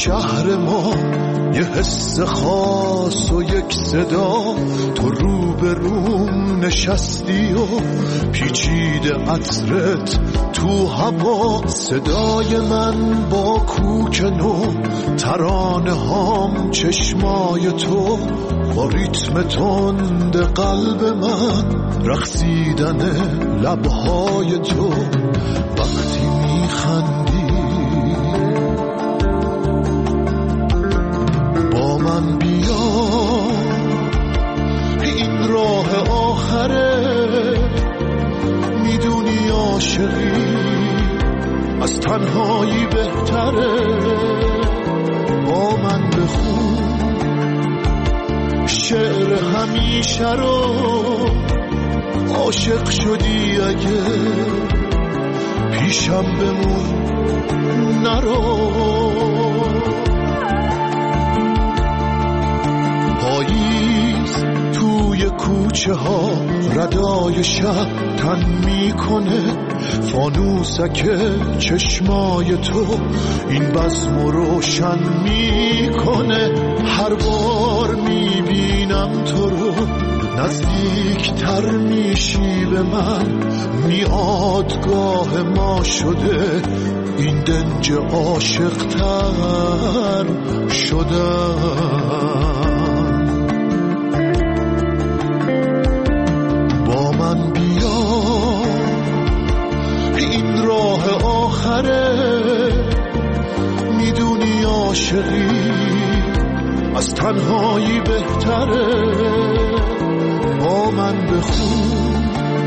شهر ما یه حس خاص و یک صدا، تو رو به روم نشستی و پیچیده عطرت تو هوا. صدای من با کوک نو، ترانه هام چشمای تو، با ریتم تند قلب من رقصیدن لبهای تو. وقتی میخندی با من بیا، این راه آخره، میدونی عاشقی از تنهایی بهتره. با من بخون شعر همیشه رو، عاشق شدی اگه پیشم بمون نرو. پاییز توی کوچه ها ردای شب تن میکنه، فانوسک چشمای تو این بزم روشن میکنه. هر بار میبینم تو رو نزدیکتر میشی به من، میادگاه ما شده این دنج عاشق‌تر شدن. با من بیا این راه آخره، میدونی عاشقی از تنهایی بهتره. با من بخون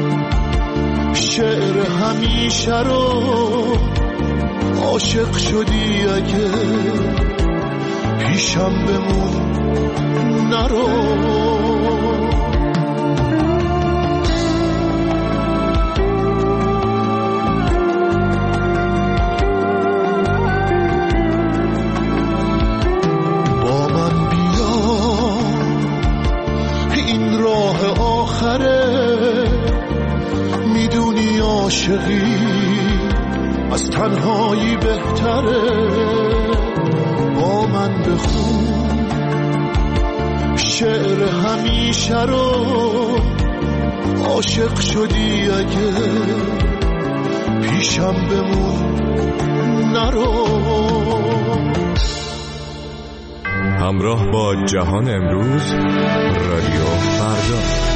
شعر همیشه رو، عاشق شدی اگه پیشم بمون نرو. میدونی عاشقی از تنهایی بهتره. با من بخون شعر همیشه رو، عاشق شدی اگه پیشم بمون نرو. همراه با جهان امروز، رادیو فردا.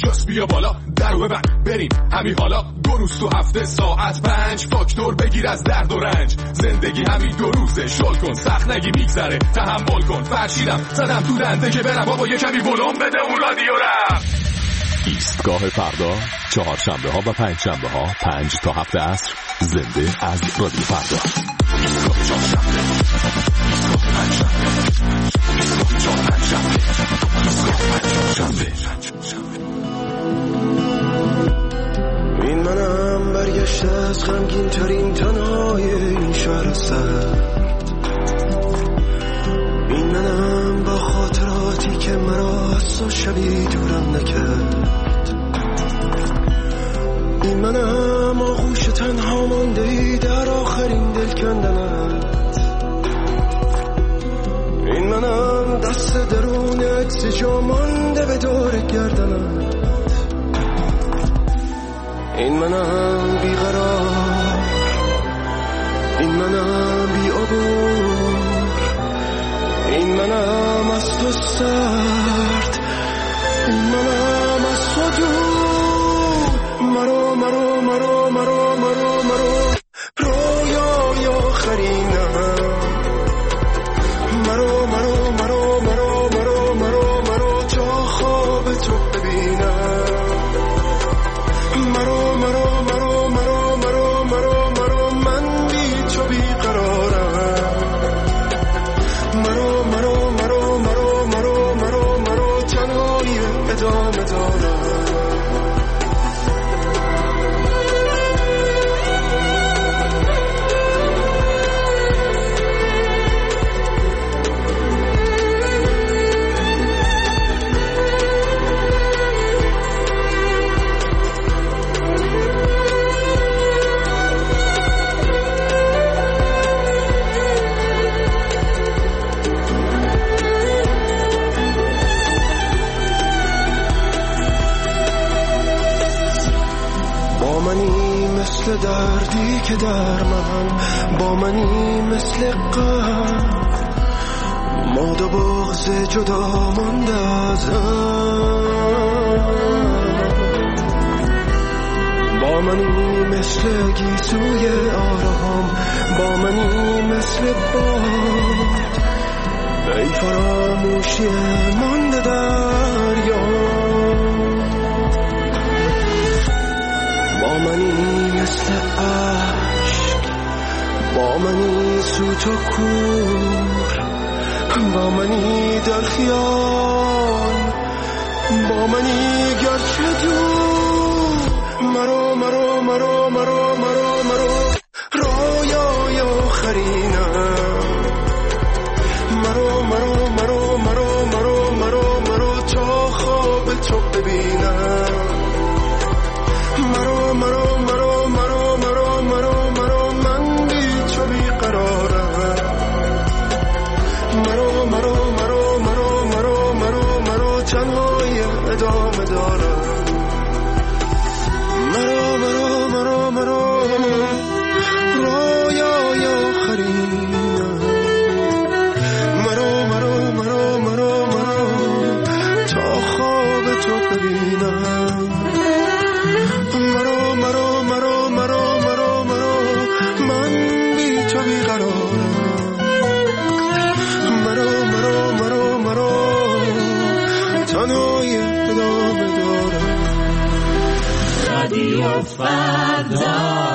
جاست بیا بالا درو ببند بریم همین حالا 2 روز تو هفته ساعت 5 فاکتور بگیر از درد و رنج زندگی همین 2 روزه شل کن سخت نگی میگذره تحمل کن فرشیدم زدم تو دنده که برم بابا یه کمی ولوم بده اون رادیو رم. ایستگاه فردا 4 شنبه ها و 5 شنبه ها 5 تا 7 عصر زنده از رادیو فردا. ایستگاه 4 شنبه ایستگاه 5 شنبه ایستگاه 4 5 شنبه ایستگاه 5 شنبه. این منم برگشته از غمگین ترین تنهای این شهر سرد. این منم با خاطراتی که مرا از تو شبی دورم نکرد. این منم آغوش تنها ماندهی در آخرین دل کندنت. این منم دست درون عکس جا مانده به دور گردنت. این منم بیقرار، این منم بی عبور، این منم از تو سرد، این منم از تو دور. مرو مرو مرو مرو مرو مرو رویای آخرینم. مرو مرو مرو مرو مرو مرو مرو تا خواب تو ببینم. مرو مرو مرو مرو مرو مرو مرو من بی تو بیقرارم. مرو مرو مرو مرو مرو مرو مرو تنهایی ادامه دارم. مثل دردی که در من با منی مثل غم. ماد و بغض جدا مانده از هم. با منی مثل گیسوی آرام، با منی مثل باد. ای فراموشی مانده دریا. با منی مثل عشق، با منی سوت و کور. با منی در خیال، با منی گرچه دور. مرو مرو مرو مرو مرو مرو رویای آخرینم. مرو مرو مرو مرو مرو مرو مرو تا خواب تو ببینم. مرو مرو مرو مرو مرو مرو مرو من بی تو بیقرارم. مرو مرو مرو مرو مرو مرو مرو تنهایی ادامه دارم. مرو مرو مرو مرو رویای آخرینم. مرو مرو مرو مرو مرو تا خواب تو ببینم. مرو مرو مرو مرو مرو مرو من بی تو بیقرارم. مرو مرو مرو مرو تنهایی ادامه دارم. رادیو فردا.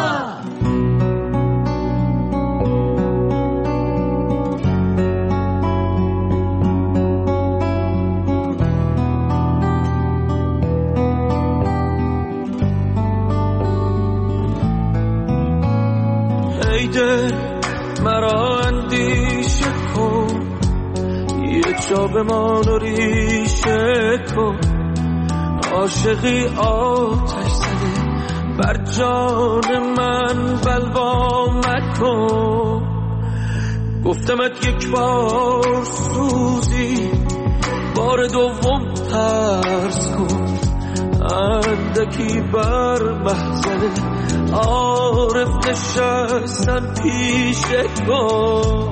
مرا اندیشه کن، یه جا بمان و ریشه کن. عاشقی آتش زده بر جان من بلوا مکن. گفتمت یک بار سوزی، بار دوم ترس کن. اندکی بر محضر عارف نشستن پیشه کن.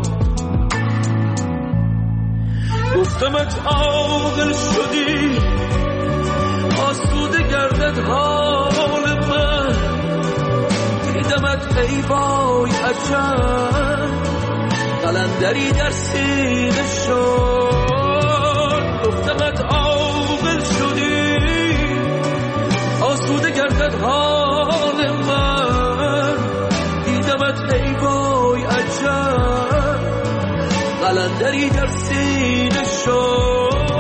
گفتمت عاقل شدی، آسوده گردد حال من دیدمت ای وای عجب قلندری در سینه شد گفتمت عاقل شدی آسوده گردد حال من دیدمت ای وای عجب قلندری در سینه شد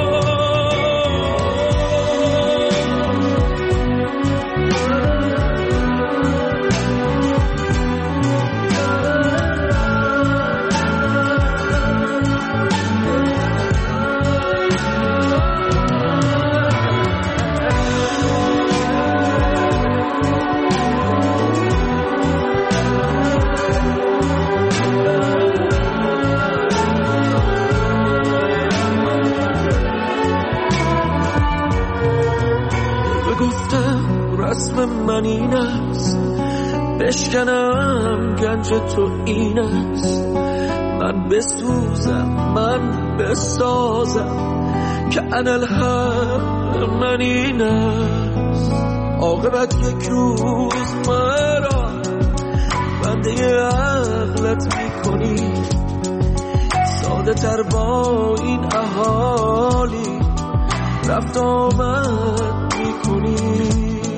رسم من این است بشکنم گنج تو این است من بسوزم من بسازم که انالحق من این است عاقبت یک روز مرا بنده عقلت میکنی ساده تر با این اهالی رفت آمد میکنی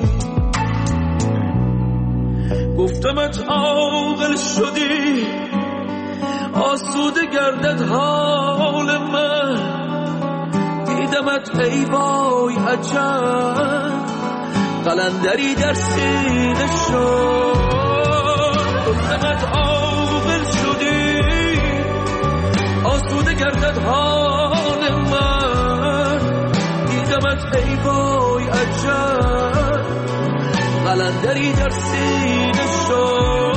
گفتمت عاقل شدی آسوده گردد حال من دیدمت ای وای عجب قلندری در سینه شد گفتمت عاقل شدی آسوده گردد حال من دیدمت ای وای عجب قلندری در سینه شد